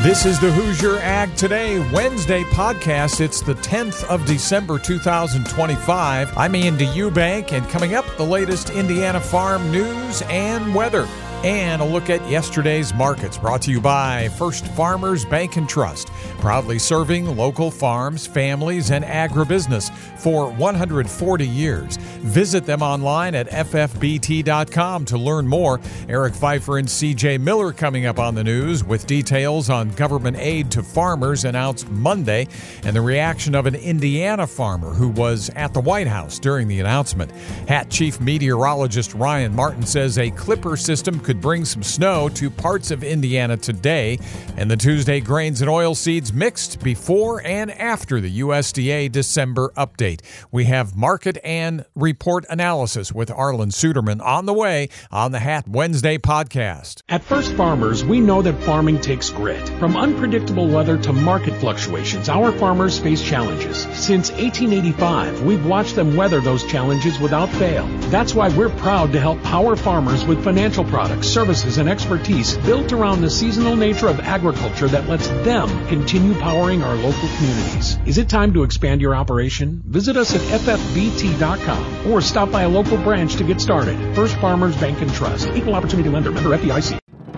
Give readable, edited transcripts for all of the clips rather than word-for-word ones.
This is the Hoosier Ag Today Wednesday podcast. It's the 10th of December, 2025. I'm Andy Eubank, and coming up, the latest Indiana farm news and weather. And a look at yesterday's markets, brought to you by First Farmers Bank and Trust, proudly serving local farms, families, and agribusiness for 140 years. Visit them online at ffbt.com to learn more. Eric Pfeiffer and CJ Miller coming up on the news with details on government aid to farmers announced Monday and the reaction of an Indiana farmer who was at the White House during the announcement. HAT Chief Meteorologist Ryan Martin says a clipper system could bring some snow to parts of Indiana today, and the Tuesday grains and oilseeds mixed before and after the USDA December update. We have market and report analysis with Arlen Suderman on the way on the HAT Wednesday podcast. At First Farmers, we know that farming takes grit. From unpredictable weather to market fluctuations, our farmers face challenges. Since 1885, we've watched them weather those challenges without fail. That's why we're proud to help power farmers with financial products, services, and expertise built around the seasonal nature of agriculture that lets them continue powering our local communities. Is it time to expand your operation? Visit us at ffbt.com or stop by a local branch to get started. First Farmers Bank and Trust. Equal Opportunity Lender. Member FDIC.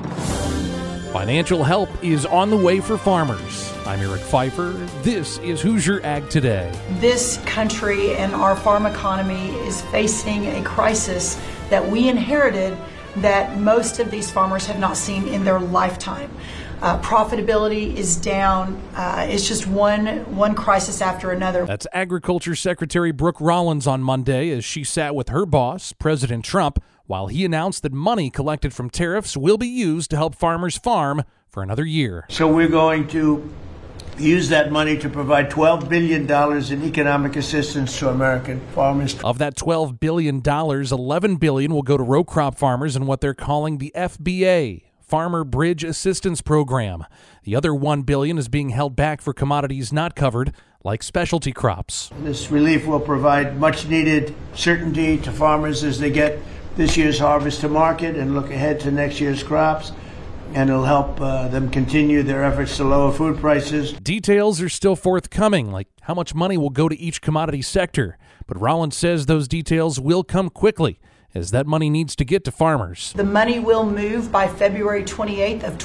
Financial help is on the way for farmers. I'm Eric Pfeiffer. This is Hoosier Ag Today. This country and our farm economy is facing a crisis that we inherited that most of these farmers have not seen in their lifetime. Profitability is down. It's just one crisis after another. That's Agriculture Secretary Brooke Rollins on Monday as she sat with her boss, President Trump, while he announced that money collected from tariffs will be used to help farmers farm for another year. So we're going to use that money to provide $12 billion in economic assistance to American farmers. Of that $12 billion, $11 billion will go to row crop farmers in what they're calling the FBA, Farmer Bridge Assistance Program. The other $1 billion is being held back for commodities not covered, like specialty crops. This relief will provide much-needed certainty to farmers as they get this year's harvest to market and look ahead to next year's crops. And it'll help them continue their efforts to lower food prices. Details are still forthcoming, like how much money will go to each commodity sector. But Rollins says those details will come quickly, as that money needs to get to farmers. The money will move by February 28th of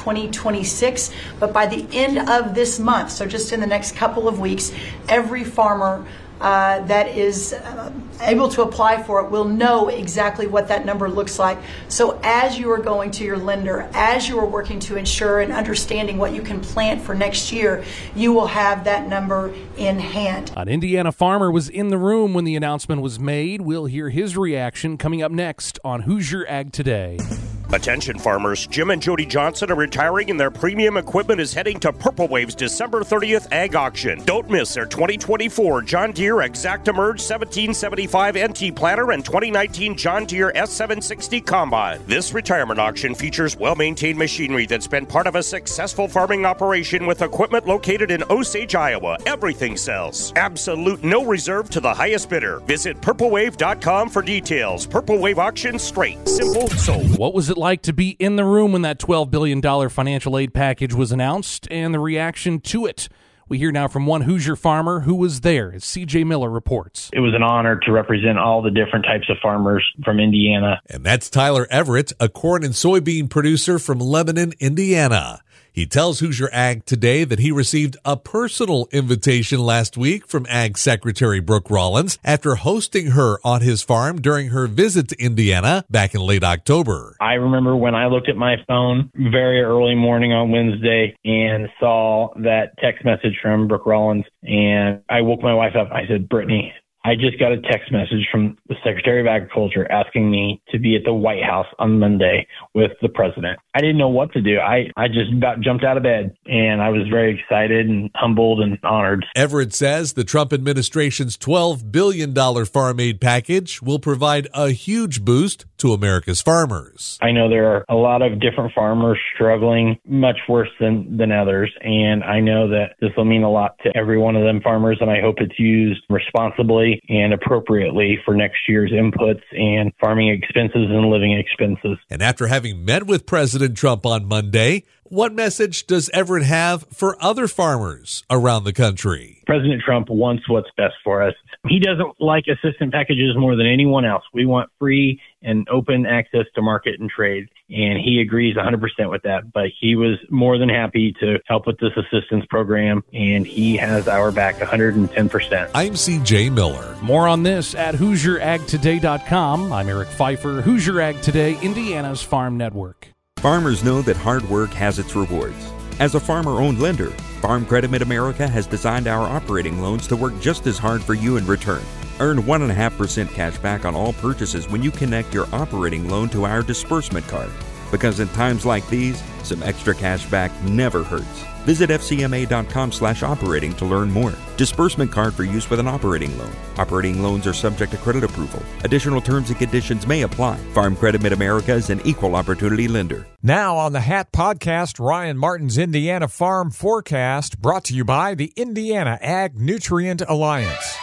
2026, but by the end of this month, so just in the next couple of weeks, every farmer that is able to apply for it will know exactly what that number looks like. So as you are going to your lender, as you are working to ensure and understanding what you can plant for next year, you will have that number in hand. An Indiana farmer was in the room when the announcement was made. We'll hear his reaction coming up next on Hoosier Ag Today. Attention farmers, Jim and Jody Johnson are retiring and their premium equipment is heading to Purple Wave's December 30th Ag Auction. Don't miss their 2024 John Deere ExactEmerge 1775 NT Planter and 2019 John Deere S760 Combine. This retirement auction features well-maintained machinery that's been part of a successful farming operation with equipment located in Osage, Iowa. Everything sells. Absolute no reserve to the highest bidder. Visit purplewave.com for details. Purple Wave Auction, straight, simple, sold. What was it like to be in the room when that $12 billion financial aid package was announced and the reaction to it? We hear now from one Hoosier farmer who was there, as CJ Miller reports. It was an honor to represent all the different types of farmers from Indiana. And that's Tyler Everett, a corn and soybean producer from Lebanon, Indiana. He tells Hoosier Ag Today that he received a personal invitation last week from Ag Secretary Brooke Rollins after hosting her on his farm during her visit to Indiana back in late October. I remember when I looked at my phone very early morning on Wednesday and saw that text message from Brooke Rollins, and I woke my wife up. I said, Brittany, I just got a text message from the Secretary of Agriculture asking me to be at the White House on Monday with the president. I didn't know what to do. I just about jumped out of bed, and I was very excited and humbled and honored. Everett says the Trump administration's $12 billion farm aid package will provide a huge boost to America's farmers. I know there are a lot of different farmers struggling much worse than others, and I know that this will mean a lot to every one of them farmers, and I hope it's used responsibly and appropriately for next year's inputs and farming expenses and living expenses. And after having met with President Trump on Monday, What message does Everett have for other farmers around the country? President Trump wants what's best for us. He doesn't like assistance packages more than anyone else. We want free and open access to market and trade, and he agrees 100% with that. But he was more than happy to help with this assistance program, and he has our back 110%. I'm CJ Miller. More on this at HoosierAgToday.com. I'm Eric Pfeiffer, Hoosier Ag Today, Indiana's Farm Network. Farmers know that hard work has its rewards. As a farmer-owned lender, Farm Credit Mid-America has designed our operating loans to work just as hard for you in return. Earn 1.5% cash back on all purchases when you connect your operating loan to our disbursement card. Because in times like these, some extra cash back never hurts. Visit fcma.com/operating to learn more. Disbursement card for use with an operating loan. Operating loans are subject to credit approval. Additional terms and conditions may apply. Farm Credit Mid-America is an equal opportunity lender. Now on the Hat Podcast, Ryan Martin's Indiana Farm Forecast, brought to you by the Indiana Ag Nutrient Alliance.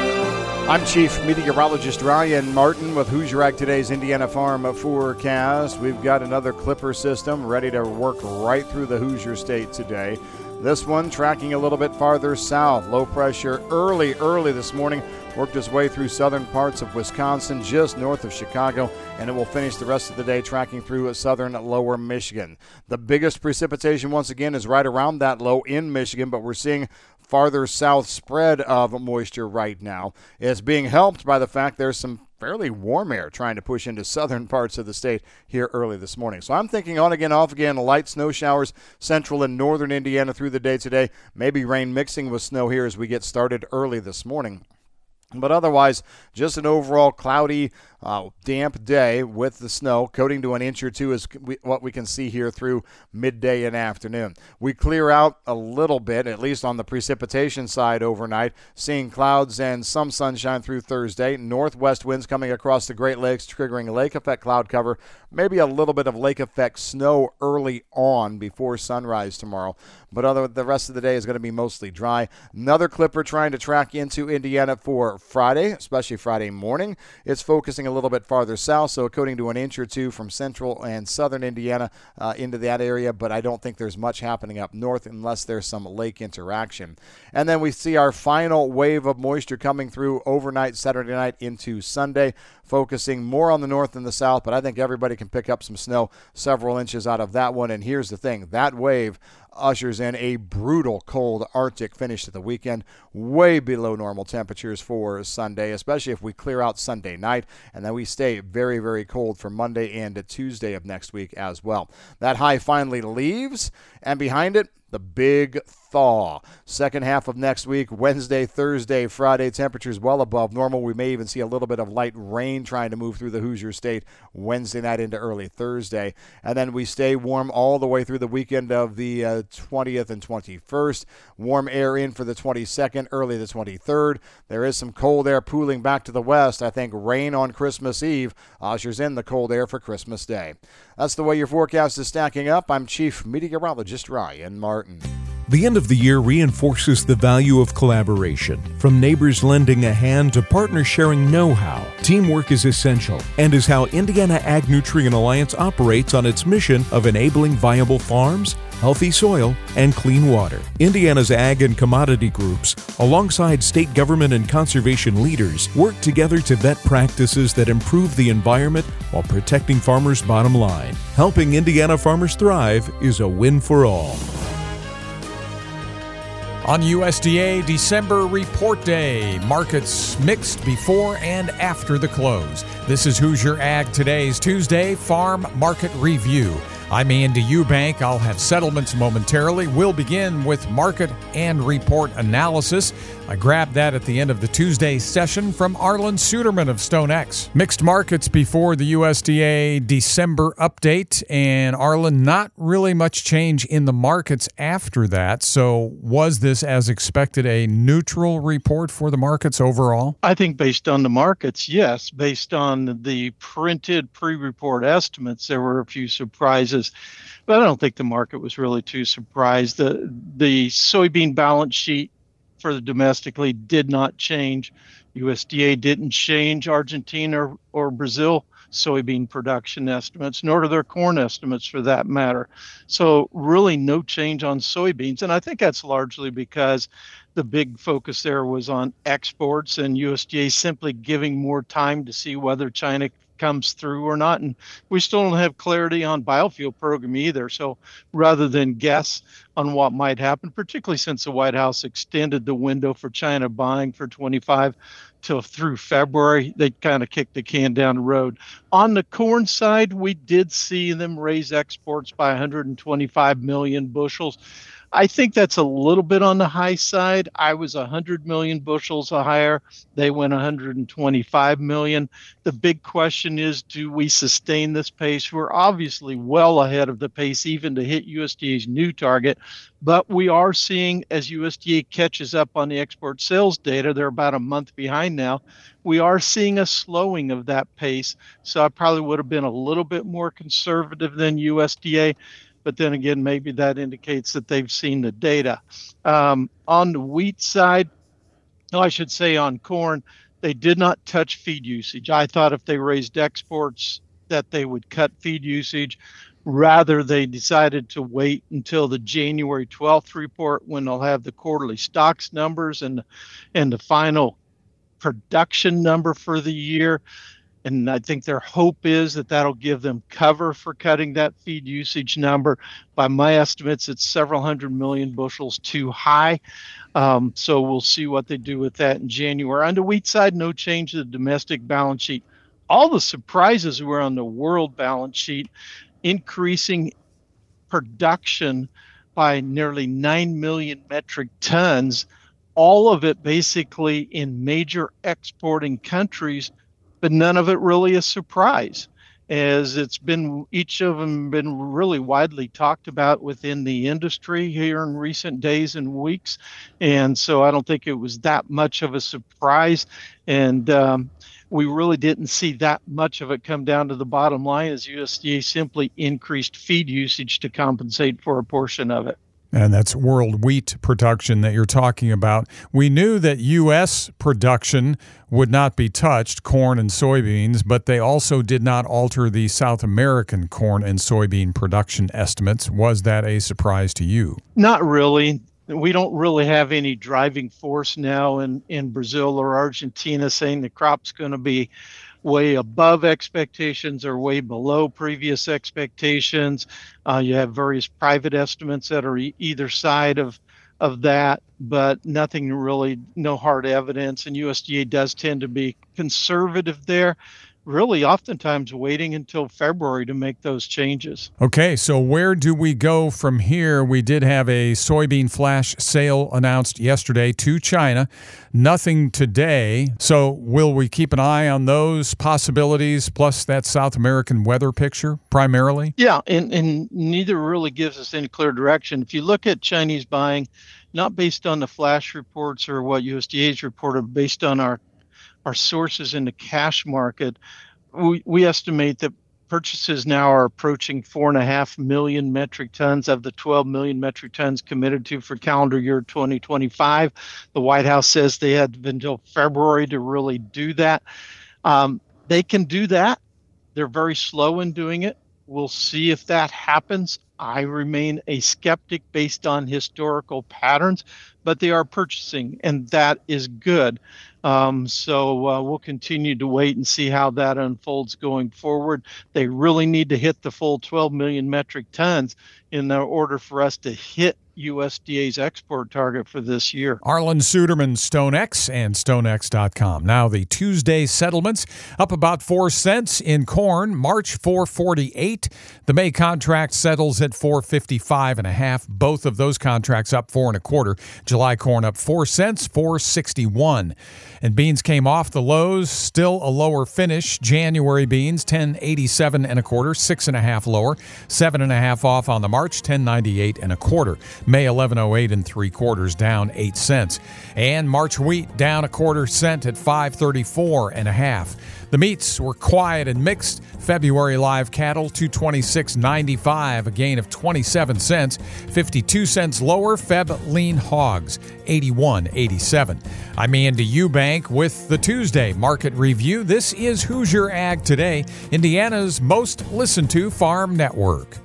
I'm Chief Meteorologist Ryan Martin with Hoosier Ag Today's Indiana Farm Forecast. We've got another clipper system ready to work right through the Hoosier State today. This one tracking a little bit farther south. Low pressure early this morning worked its way through southern parts of Wisconsin, just north of Chicago, and it will finish the rest of the day tracking through southern lower Michigan. The biggest precipitation, once again, is right around that low in Michigan, but we're seeing farther south spread of moisture right now. It's being helped by the fact there's some fairly warm air trying to push into southern parts of the state here early this morning. So I'm thinking on again, off again, light snow showers central and northern Indiana through the day today. Maybe rain mixing with snow here as we get started early this morning. But otherwise, just an overall cloudy, damp day with the snow. Coating to an inch or two is what we can see here through midday and afternoon. We clear out a little bit, at least on the precipitation side overnight, seeing clouds and some sunshine through Thursday. Northwest winds coming across the Great Lakes, triggering lake effect cloud cover. Maybe a little bit of lake effect snow early on before sunrise tomorrow. But the rest of the day is going to be mostly dry. Another clipper trying to track into Indiana for Friday, especially Friday morning. It's focusing a little bit farther south, so coating to an inch or two from central and southern Indiana into that area, but I don't think there's much happening up north unless there's some lake interaction. And then we see our final wave of moisture coming through overnight Saturday night into Sunday, focusing more on the north than the south, but I think everybody can pick up some snow, several inches out of that one. And here's the thing, that wave ushers in a brutal cold Arctic finish to the weekend, way below normal temperatures for Sunday, especially if we clear out Sunday night, and then we stay very, very cold for Monday and Tuesday of next week as well. That high finally leaves, and behind it, the big thaw. Second half of next week, Wednesday, Thursday, Friday, temperatures well above normal. We may even see a little bit of light rain trying to move through the Hoosier State Wednesday night into early Thursday. And then we stay warm all the way through the weekend of the 20th and 21st. Warm air in for the 22nd, early the 23rd. There is some cold air pooling back to the west. I think rain on Christmas Eve ushers in the cold air for Christmas Day. That's the way your forecast is stacking up. I'm Chief Meteorologist Ryan Martin. The end of the year reinforces the value of collaboration. From neighbors lending a hand to partners sharing know-how, teamwork is essential and is how Indiana Ag Nutrient Alliance operates on its mission of enabling viable farms, healthy soil, and clean water. Indiana's ag and commodity groups, alongside state government and conservation leaders, work together to vet practices that improve the environment while protecting farmers' bottom line. Helping Indiana farmers thrive is a win for all. On USDA December Report Day, markets mixed before and after the close. This is Hoosier Ag Today's Tuesday Farm Market Review. I'm Andy Eubank. I'll have settlements momentarily. We'll begin with market and report analysis. I grabbed that at the end of the Tuesday session from Arlen Suderman of StoneX. Mixed markets before the USDA December update, and Arlen, not really much change in the markets after that. So was this, as expected, a neutral report for the markets overall? I think based on the markets, yes. Based on the printed pre-report estimates, there were a few surprises. But I don't think the market was really too surprised. The soybean balance sheet for the domestically did not change. USDA didn't change Argentina or Brazil soybean production estimates, nor do their corn estimates for that matter. So really no change on soybeans. And I think that's largely because the big focus there was on exports and USDA simply giving more time to see whether China comes through or not. And we still don't have clarity on biofuel program either. So rather than guess on what might happen, particularly since the White House extended the window for China buying for 25 till through February, they kind of kicked the can down the road. On the corn side, we did see them raise exports by 125 million bushels. I think that's a little bit on the high side. I was 100 million bushels higher. They went 125 million. The big question is, do we sustain this pace? We're obviously well ahead of the pace even to hit USDA's new target, but we are seeing as USDA catches up on the export sales data, they're about a month behind now. We are seeing a slowing of that pace. So I probably would have been a little bit more conservative than USDA. But then again, maybe that indicates that they've seen the data. On the wheat side, I should say on corn, they did not touch feed usage. I thought if they raised exports that they would cut feed usage. Rather, they decided to wait until the January 12th report when they'll have the quarterly stocks numbers and the final production number for the year. And I think their hope is that that'll give them cover for cutting that feed usage number. By my estimates, it's several hundred million bushels too high. So we'll see what they do with that in January. On the wheat side, no change to the domestic balance sheet. All the surprises were on the world balance sheet, increasing production by nearly 9 million metric tons, all of it basically in major exporting countries, but none of it really a surprise, as it's been, each of them been really widely talked about within the industry here in recent days and weeks. And so I don't think it was that much of a surprise. And we really didn't see that much of it come down to the bottom line as USDA simply increased feed usage to compensate for a portion of it. And that's world wheat production that you're talking about. We knew that U.S. production would not be touched, corn and soybeans, but they also did not alter the South American corn and soybean production estimates. Was that a surprise to you? Not really. We don't really have any driving force now in Brazil or Argentina saying the crop's going to be way above expectations or way below previous expectations. You have various private estimates that are either side of that, but nothing really, no hard evidence. And USDA does tend to be conservative there, really oftentimes waiting until February to make those changes. Okay, so where do we go from here? We did have a soybean flash sale announced yesterday to China. Nothing today. So will we keep an eye on those possibilities plus that South American weather picture primarily? Yeah, and neither really gives us any clear direction. If you look at Chinese buying, not based on the flash reports or what USDA's reported, based on our sources in the cash market, we estimate that purchases now are approaching 4.5 million metric tons of the 12 million metric tons committed to for calendar year 2025. The White House says they had until February to really do that. They can do that. They're very slow in doing it. We'll see if that happens. I remain a skeptic based on historical patterns, but they are purchasing, and that is good. So we'll continue to wait and see how that unfolds going forward. They really need to hit the full 12 million metric tons in order for us to hit USDA's export target for this year. Arlan Suderman, StoneX, and StoneX.com. Now the Tuesday settlements up about 4 cents in corn. March 4.48. The May contract settles at 4.55.5. Both of those contracts up 4 1/4. July corn up 4 cents, 4.61. And beans came off the lows, still a lower finish. January beans 10.87 1/4, 6.5 lower, 7.5 off on the March March 10.98 1/4. May 11.08 3/4, down 8 cents. And March wheat down 1/4 cent at 5.34 1/2. The meats were quiet and mixed. February live cattle 226.95, a gain of 27 cents. 52 cents lower. Feb lean hogs 81.87. I'm Andy Eubank with the Tuesday Market Review. This is Hoosier Ag Today, Indiana's most listened to farm network.